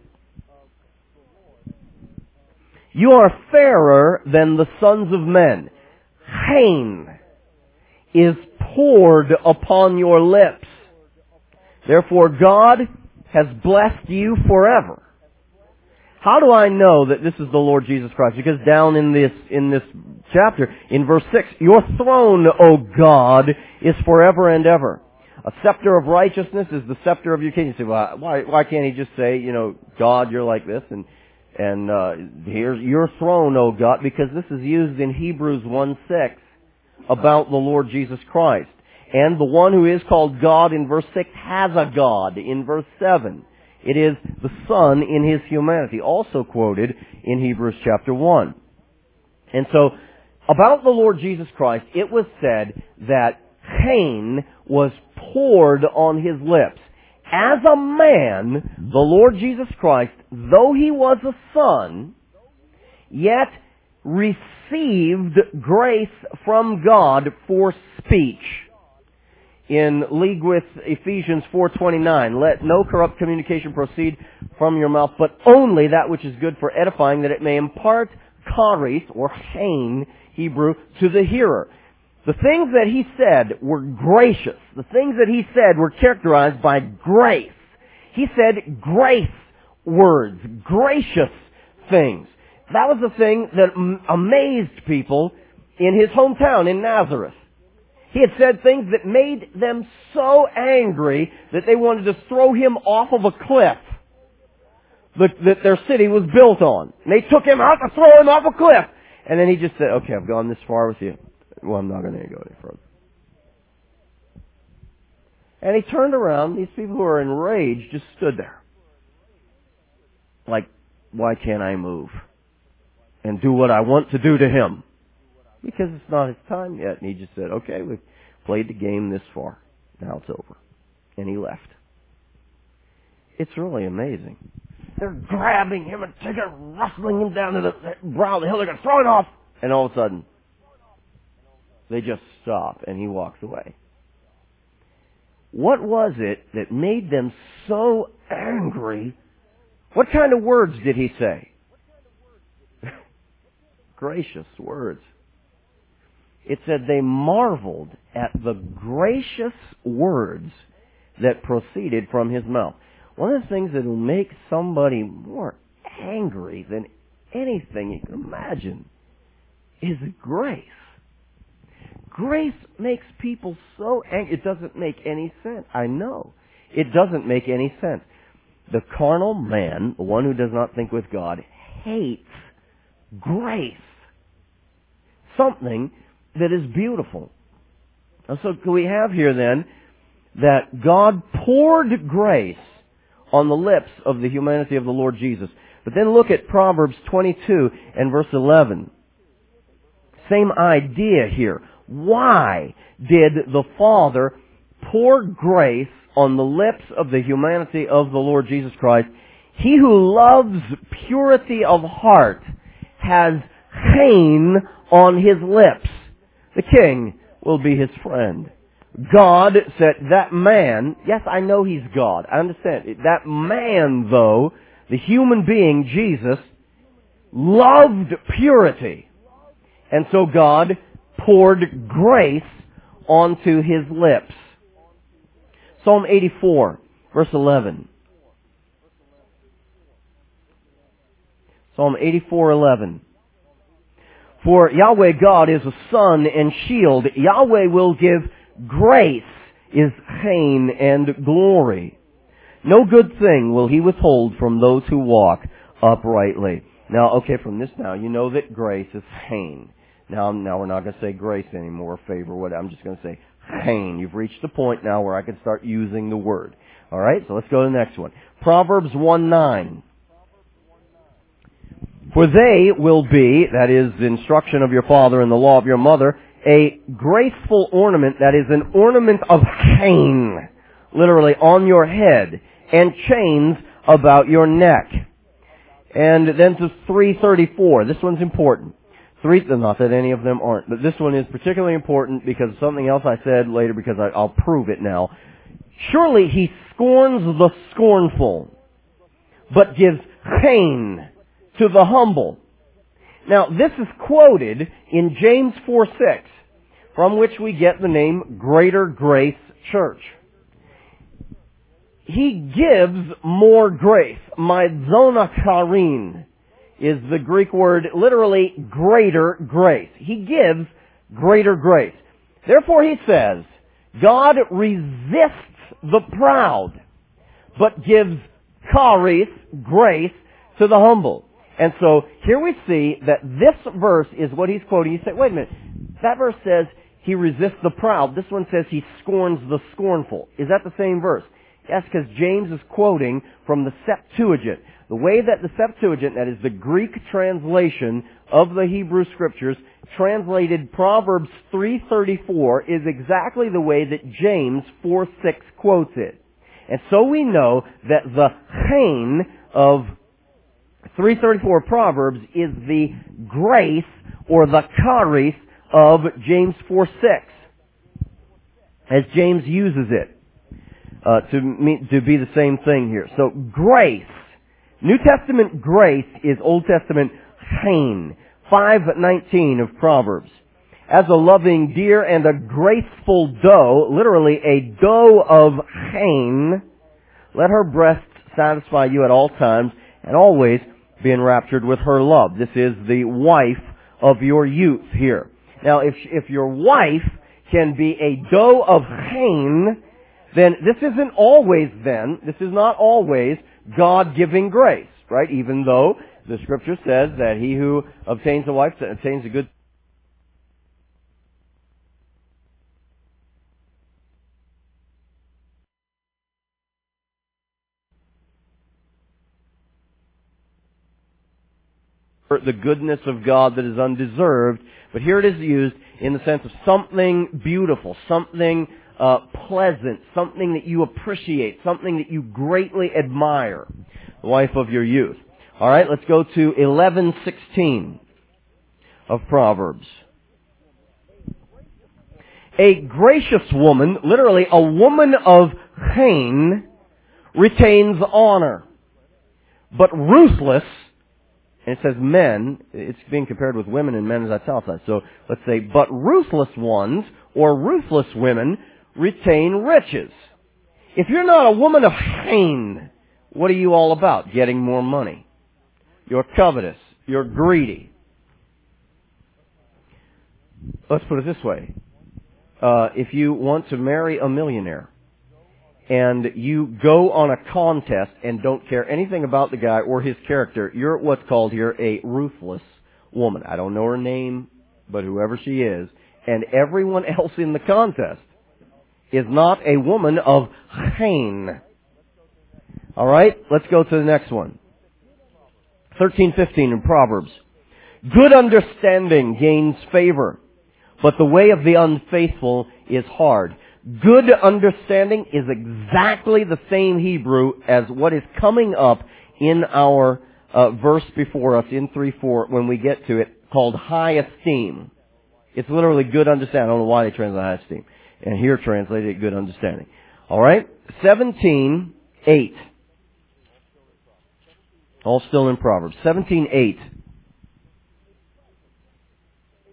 you are fairer than the sons of men. Chen is poured upon your lips. Therefore God has blessed you forever. How do I know that this is the Lord Jesus Christ? Because down in this, in this chapter, in verse six, your throne, O God, is forever and ever. A scepter of righteousness is the scepter of your kingdom. You say, well, why, why can't he just say, you know, God, you're like this, and, and, uh, here's your throne, O God, because this is used in Hebrews one six about the Lord Jesus Christ. And the one who is called God in verse six has a God in verse seven. It is the Son in His humanity, also quoted in Hebrews chapter one. And so, about the Lord Jesus Christ, it was said that chen was poured on His lips. As a man, the Lord Jesus Christ, though He was a Son, yet received grace from God for speech. In league with Ephesians four twenty-nine, let no corrupt communication proceed from your mouth, but only that which is good for edifying, that it may impart charis, or chen, Hebrew, to the hearer. The things that He said were gracious. The things that He said were characterized by grace. He said grace words, gracious things. That was the thing that amazed people in His hometown in Nazareth. He had said things that made them so angry that they wanted to throw Him off of a cliff that, that their city was built on. And they took Him out to throw Him off a cliff. And then He just said, okay, I've gone this far with you. Well, I'm not going to go any further. And He turned around. These people who were enraged just stood there. Like, why can't I move and do what I want to do to Him? Because it's not His time yet. And He just said, okay, we've played the game this far. Now it's over. And He left. It's really amazing. They're grabbing Him and taking, rustling Him down to the brow of the hill. They're going to throw Him off. And all of a sudden, they just stop and He walks away. What was it that made them so angry? What kind of words did He say? Gracious words. It said they marveled at the gracious words that proceeded from His mouth. One of the things that will make somebody more angry than anything you can imagine is grace. Grace makes people so angry. It doesn't make any sense. I know. It doesn't make any sense. The carnal man, the one who does not think with God, hates grace. Something that is beautiful. And so we have here then that God poured grace on the lips of the humanity of the Lord Jesus. But then look at Proverbs twenty-two and verse eleven. Same idea here. Why did the Father pour grace on the lips of the humanity of the Lord Jesus Christ? He who loves purity of heart has chen on his lips. The king will be his friend. God said that man, yes, I know he's God. I understand. That man, though, the human being, Jesus, loved purity. And so God poured grace onto his lips. Psalm eighty-four Verse eleven. Psalm eighty-four eleven. For Yahweh God is a sun and shield. Yahweh will give grace, is chain, and glory. No good thing will He withhold from those who walk uprightly. Now, okay, from this now, you know that grace is chain. Now, now we're not going to say grace anymore, favor, what, I'm just going to say chain. You've reached the point now where I can start using the word. Alright, so let's go to the next one. Proverbs one nine. For they will be, that is the instruction of your father and the law of your mother, a graceful ornament, that is an ornament of chain, literally on your head, and chains about your neck. And then to three thirty-four. This one's important. Three, not that any of them aren't, but this one is particularly important because of something else I said later, because I, I'll prove it now. Surely He scorns the scornful, but gives chain to the humble. Now, this is quoted in James four six, from which we get the name Greater Grace Church. He gives more grace. Maizonacharin is the Greek word, literally greater grace. He gives greater grace. Therefore, he says, God resists the proud, but gives charis, grace, to the humble. And so, here we see that this verse is what he's quoting. You say, wait a minute, that verse says He resists the proud. This one says He scorns the scornful. Is that the same verse? Yes, because James is quoting from the Septuagint. The way that the Septuagint, that is the Greek translation of the Hebrew Scriptures, translated Proverbs three thirty-four is exactly the way that James four six quotes it. And so we know that the chain of three thirty-four Proverbs is the grace or the charis of James four six, as James uses it. Uh, to, mean, to be the same thing here. So, grace. New Testament grace is Old Testament chain. five nineteen of Proverbs. As a loving deer and a graceful doe, literally a doe of chain, let her breasts satisfy you at all times, and always be enraptured with her love. This is the wife of your youth here. Now, if, if your wife can be a doe of chain, then this isn't always then, this is not always God-giving grace, right? Even though the Scripture says that he who obtains a wife obtains a good the goodness of God that is undeserved, but here it is used in the sense of something beautiful, something uh, pleasant, something that you appreciate, something that you greatly admire, the wife of your youth. All right, let's go to eleven sixteen of Proverbs. A gracious woman, literally a woman of chain, retains honor, but ruthless. And it says men, it's being compared with women and men as italicized. So let's say, but ruthless ones or ruthless women retain riches. If you're not a woman of chain, what are you all about? Getting more money. You're covetous. You're greedy. Let's put it this way. Uh, if you want to marry a millionaire, and you go on a contest and don't care anything about the guy or his character, you're what's called here a ruthless woman. I don't know her name, but whoever she is. And everyone else in the contest is not a woman of chain. All right, let's go to the next one. thirteen fifteen in Proverbs. Good understanding gains favor, but the way of the unfaithful is hard. Good understanding is exactly the same Hebrew as what is coming up in our uh, verse before us in three four when we get to it, called high esteem. It's literally good understanding. I don't know why they translate high esteem. And here translated good understanding. Alright? seventeen eight. All still in Proverbs. seventeen eight.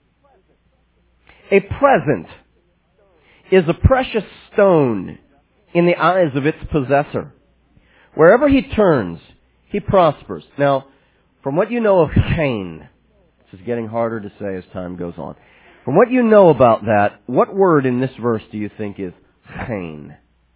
A present is a precious stone in the eyes of its possessor. Wherever he turns, he prospers. Now, from what you know of Cain, this is getting harder to say as time goes on. From what you know about that, what word in this verse do you think is Cain?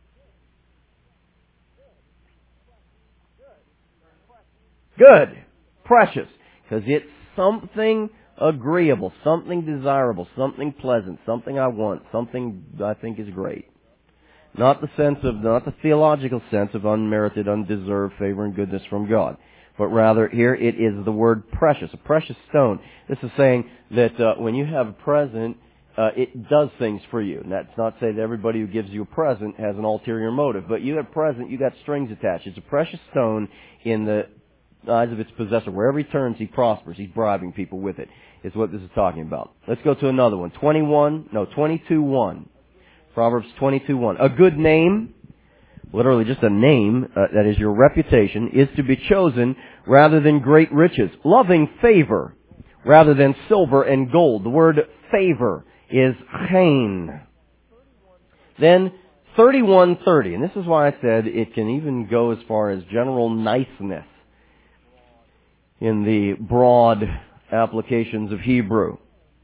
Good. Precious. Because it's something agreeable, something desirable, something pleasant, something I want, something I think is great. Not the sense of, not the theological sense of unmerited, undeserved favor and goodness from God. But rather, here it is the word precious, a precious stone. This is saying that uh, when you have a present, uh, it does things for you. And that's not to say that everybody who gives you a present has an ulterior motive. But you have a present, you got strings attached. It's a precious stone in the eyes of its possessor. Wherever he turns, he prospers. He's bribing people with it, is what this is talking about. Let's go to another one. twenty-one, no, twenty-two one. Proverbs twenty-two one. A good name, literally just a name, uh, that is your reputation, is to be chosen rather than great riches. Loving favor rather than silver and gold. The word favor is chain. Then thirty-one thirty, and this is why I said it can even go as far as general niceness in the broad applications of Hebrew.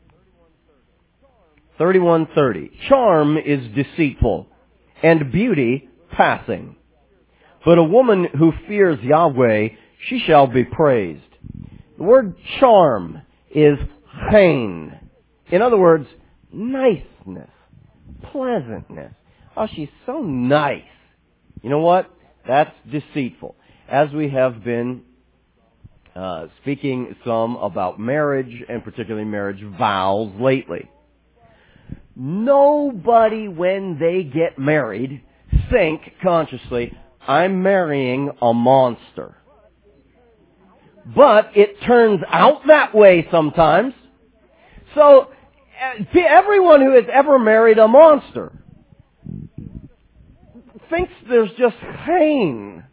thirty-one thirty. Charm is deceitful, and beauty passing. But a woman who fears Yahweh, she shall be praised. The word charm is chain. In other words, niceness, pleasantness. Oh, she's so nice. You know what? That's deceitful. As we have been uh, speaking some about marriage, and particularly marriage vows lately. Nobody, when they get married, think consciously, I'm marrying a monster. But it turns out that way sometimes. So, everyone who has ever married a monster thinks there's just pain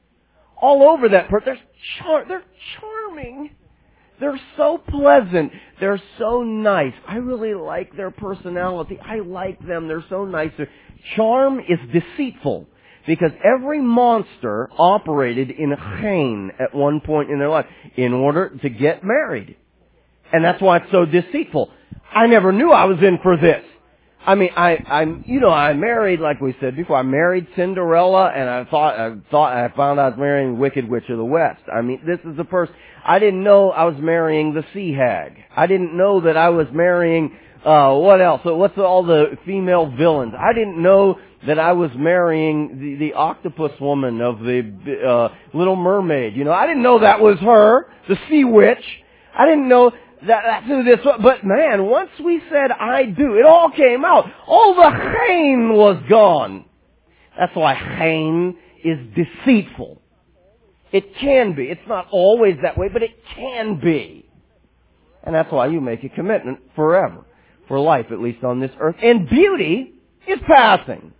all over that person. They're, char- they're charming. They're so pleasant. They're so nice. I really like their personality. I like them. They're so nice. Charm is deceitful because every monster operated in chain at one point in their life in order to get married. And that's why it's so deceitful. I never knew I was in for this. I mean, I, I'm, you know, I married, like we said before, I married Cinderella, and I thought, I thought, I found out I was marrying Wicked Witch of the West. I mean, this is the person, I didn't know I was marrying the Sea Hag. I didn't know that I was marrying, uh, what else? So what's all the female villains? I didn't know that I was marrying the, the octopus woman of the, uh, Little Mermaid. You know, I didn't know that was her, the Sea Witch. I didn't know That, that's who this was. But man, once we said I do, it all came out. All the chain was gone. That's why chain is deceitful. It can be. It's not always that way, but it can be. And that's why you make a commitment forever. For life, at least on this earth. And beauty is passing.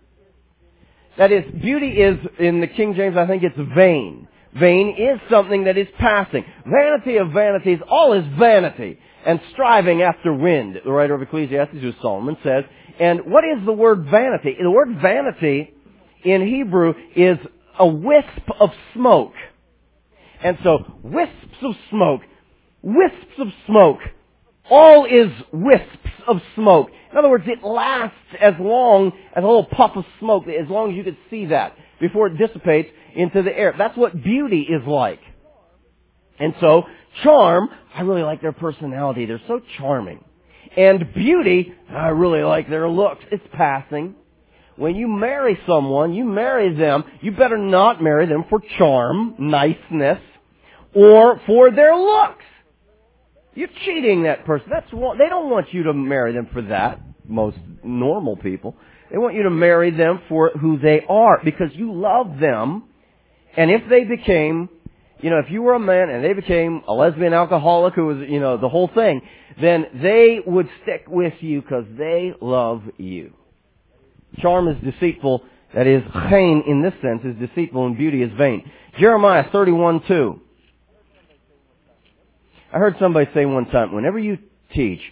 That is, beauty is, in the King James, I think it's vain. Vain is something that is passing. Vanity of vanities, all is vanity and striving after wind. The writer of Ecclesiastes, who Solomon, says. And what is the word vanity? The word vanity in Hebrew is a wisp of smoke. And so, wisps of smoke, wisps of smoke, all is wisps of smoke. In other words, it lasts as long as a little puff of smoke, as long as you can see that, before it dissipates into the air. That's what beauty is like. And so, charm, I really like their personality. They're so charming. And beauty, I really like their looks. It's passing. When you marry someone, you marry them, you better not marry them for charm, niceness, or for their looks. You're cheating that person. That's what, they don't want you to marry them for that, most normal people. They want you to marry them for who they are, because you love them. And if they became, you know, if you were a man and they became a lesbian alcoholic who was, you know, the whole thing, then they would stick with you because they love you. Charm is deceitful. That is, chain in this sense is deceitful and beauty is vain. Jeremiah thirty-one two. I heard somebody say one time, whenever you teach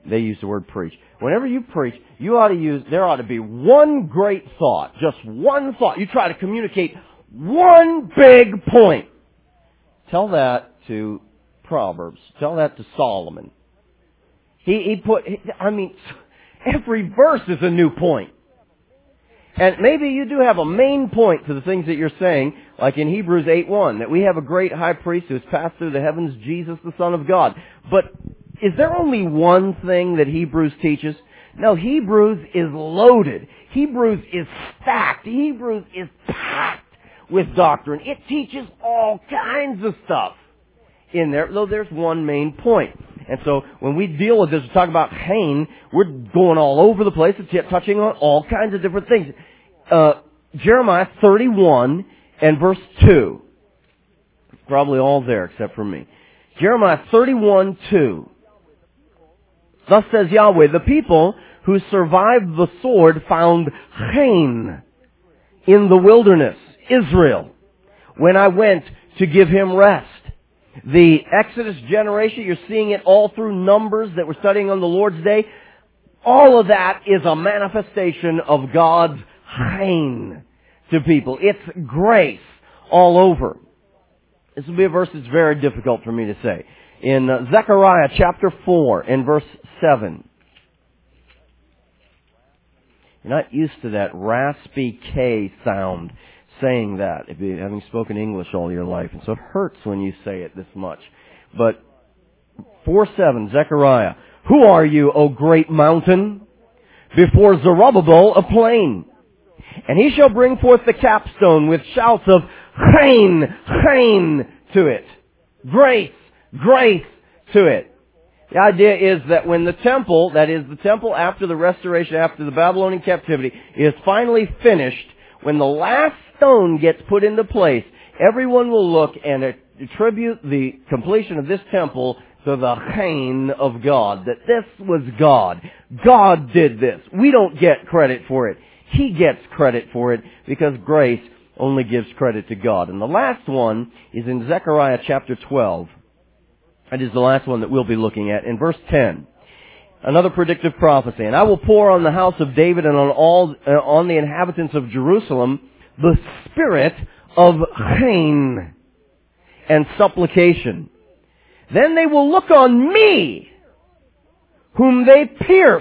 They use the word preach. Whenever you preach, you ought to use, there ought to be one great thought, just one thought. You try to communicate one big point. Tell that to Proverbs. Tell that to Solomon. He, he put, I mean, every verse is a new point. And maybe you do have a main point to the things that you're saying, like in Hebrews eight one, that we have a great high priest who has passed through the heavens, Jesus, the Son of God. But is there only one thing that Hebrews teaches? No, Hebrews is loaded. Hebrews is stacked. Hebrews is packed with doctrine. It teaches all kinds of stuff in there, though there's one main point. And so when we deal with this, we talk about Cain, we're going all over the place, it's touching on all kinds of different things. Uh, Jeremiah thirty-one and verse two. Probably all there except for me. Jeremiah thirty-one two. Thus says Yahweh, the people who survived the sword found Cain in the wilderness, Israel, when I went to give him rest. The Exodus generation, you're seeing it all through Numbers that we're studying on the Lord's Day. All of that is a manifestation of God's Cain to people. It's grace all over. This will be a verse that's very difficult for me to say. In uh, Zechariah chapter four and verse seven. You're not used to that raspy K sound saying that, if you having spoken English all your life. And so it hurts when you say it this much. But four seven, Zechariah. Who are you, O great mountain? Before Zerubbabel, a plain. And he shall bring forth the capstone with shouts of Cain, Cain to it. Grace, grace to it. The idea is that when the temple, that is the temple after the restoration, after the Babylonian captivity, is finally finished, when the last stone gets put into place, everyone will look and attribute the completion of this temple to the Cain of God. That this was God. God did this. We don't get credit for it. He gets credit for it because grace only gives credit to God. And the last one is in Zechariah chapter twelve. That is the last one that we'll be looking at. In verse ten, another predictive prophecy. And I will pour on the house of David and on all, uh, on the inhabitants of Jerusalem the spirit of Cain and supplication. Then they will look on me, whom they pierced.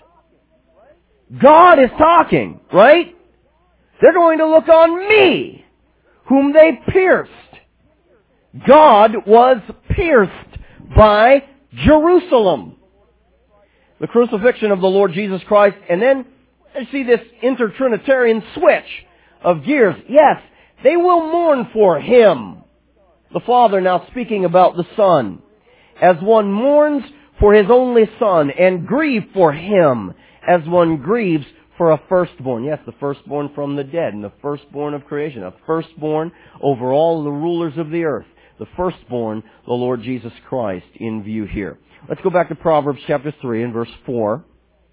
God is talking, right? They're going to look on me, whom they pierced. God was pierced by Jerusalem. The crucifixion of the Lord Jesus Christ, and then you see this inter-Trinitarian switch of gears. Yes, they will mourn for Him. The Father now speaking about the Son. As one mourns for His only Son and grieve for Him as one grieves for a firstborn. Yes, the firstborn from the dead and the firstborn of creation. A firstborn over all the rulers of the earth. The firstborn, the Lord Jesus Christ, in view here. Let's go back to Proverbs chapter three and verse four.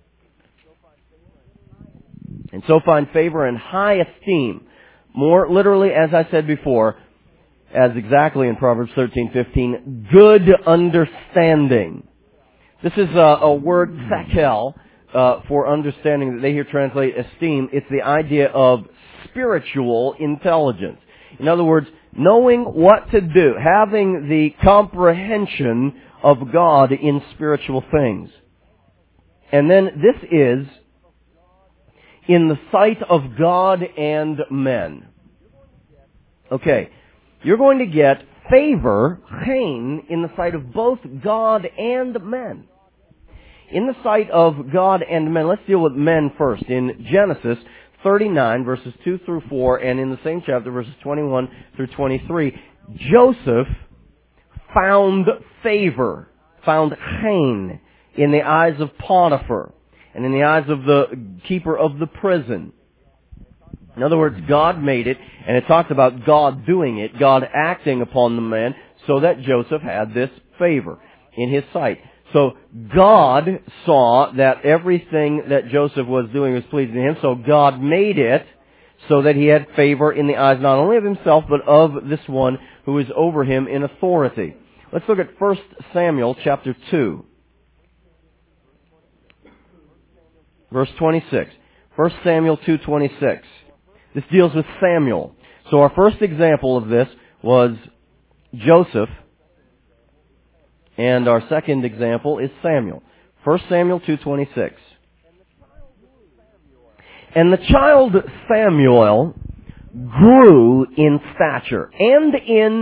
And so find favor and high esteem. More literally, as I said before, as exactly in Proverbs thirteen fifteen, good understanding. This is a, a word, thakel, uh, for understanding that they here translate esteem. It's the idea of spiritual intelligence. In other words, knowing what to do, having the comprehension of God in spiritual things. And then this is in the sight of God and men. Okay, you're going to get favor, chen, in the sight of both God and men. In the sight of God and men, let's deal with men first. In Genesis thirty-nine, verses two through four, and in the same chapter, verses twenty-one through twenty-three, Joseph found favor, found chen, in the eyes of Potiphar, and in the eyes of the keeper of the prison. In other words, God made it, and it talks about God doing it, God acting upon the man, so that Joseph had this favor in his sight. So God saw that everything that Joseph was doing was pleasing to him, so God made it so that he had favor in the eyes not only of himself, but of this one who is over him in authority. Let's look at First Samuel chapter two. Verse twenty-six. First Samuel two twenty-six. This deals with Samuel. So our first example of this was Joseph, and our second example is Samuel. First Samuel two twenty-six. And the child Samuel grew in stature and in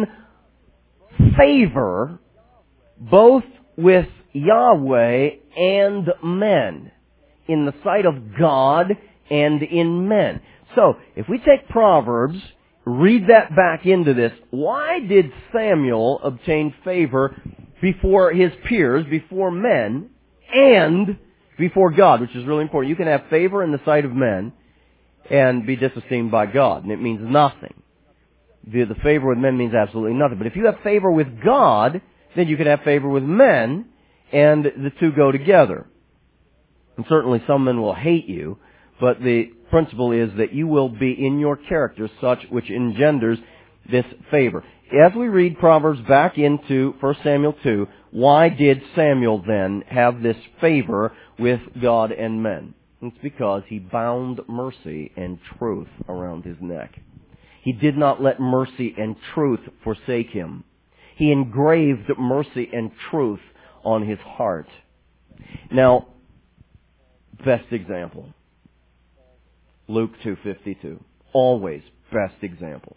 favor both with Yahweh and men, in the sight of God and in men. So, if we take Proverbs, read that back into this, why did Samuel obtain favor before his peers, before men, and before God, which is really important. You can have favor in the sight of men and be disesteemed by God, and it means nothing. The, the favor with men means absolutely nothing. But if you have favor with God, then you can have favor with men, and the two go together. And certainly some men will hate you, but the principle is that you will be in your character such which engenders this favor. As we read Proverbs back into First Samuel two, why did Samuel then have this favor with God and men? It's because he bound mercy and truth around his neck. He did not let mercy and truth forsake him. He engraved mercy and truth on his heart. Now, best example. Luke two fifty-two. Always best example.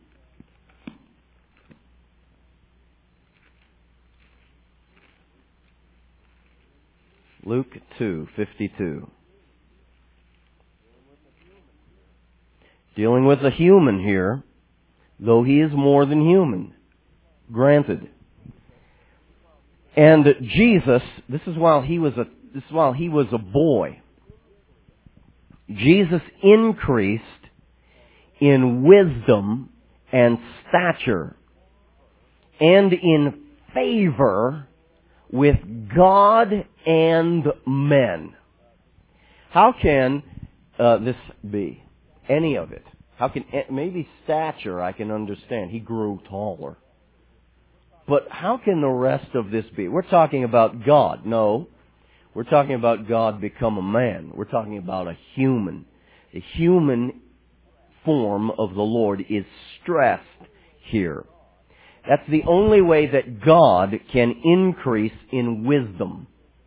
Luke two fifty-two. Dealing with a human here, though he is more than human. Granted. And Jesus, this is while he was a this is while he was a boy. Jesus increased in wisdom and stature and in favor with God and men. How can uh, this be? Any of it? How can maybe stature I can understand. He grew taller. But how can the rest of this be? We're talking about God. No. We're talking about God become a man. We're talking about a human. The human form of the Lord is stressed here. That's the only way that God can increase in wisdom.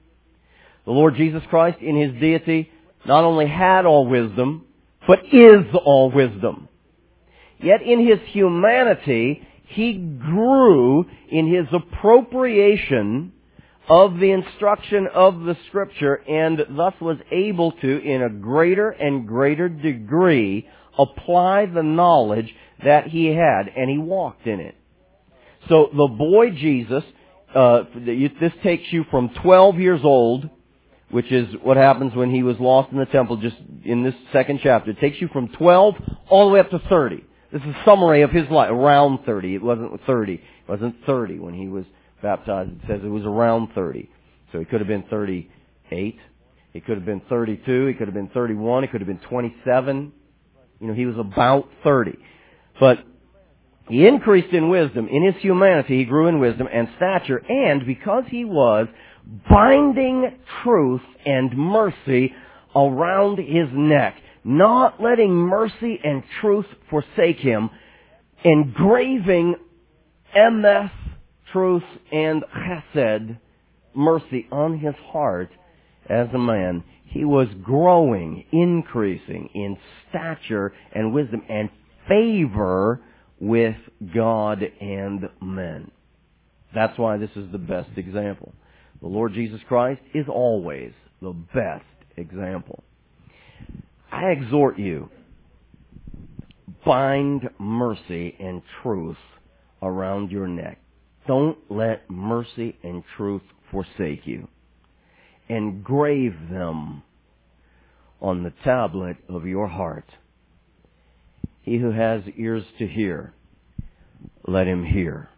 The Lord Jesus Christ, in His deity, not only had all wisdom, but is all wisdom. Yet in His humanity, He grew in His appropriation of the instruction of the Scripture, and thus was able to, in a greater and greater degree, apply the knowledge that He had, and He walked in it. So the boy Jesus, uh, this takes you from twelve years old, which is what happens when He was lost in the temple, just in this second chapter. It takes you from twelve all the way up to thirty. This is a summary of His life, around thirty. It wasn't thirty. It wasn't thirty when He was baptized. It says it was around thirty. So He could have been thirty-eight. He could have been thirty-two. He could have been thirty-one. He could have been twenty-seven. You know, He was about thirty. But He increased in wisdom. In His humanity, He grew in wisdom and stature. And because He was binding truth and mercy around His neck, not letting mercy and truth forsake Him, engraving emes, truth, and chesed, mercy, on His heart as a man, He was growing, increasing in stature and wisdom and favor with God and men. That's why this is the best example. The Lord Jesus Christ is always the best example. I exhort you, bind mercy and truth around your neck. Don't let mercy and truth forsake you. Engrave them on the tablet of your heart. He who has ears to hear, let him hear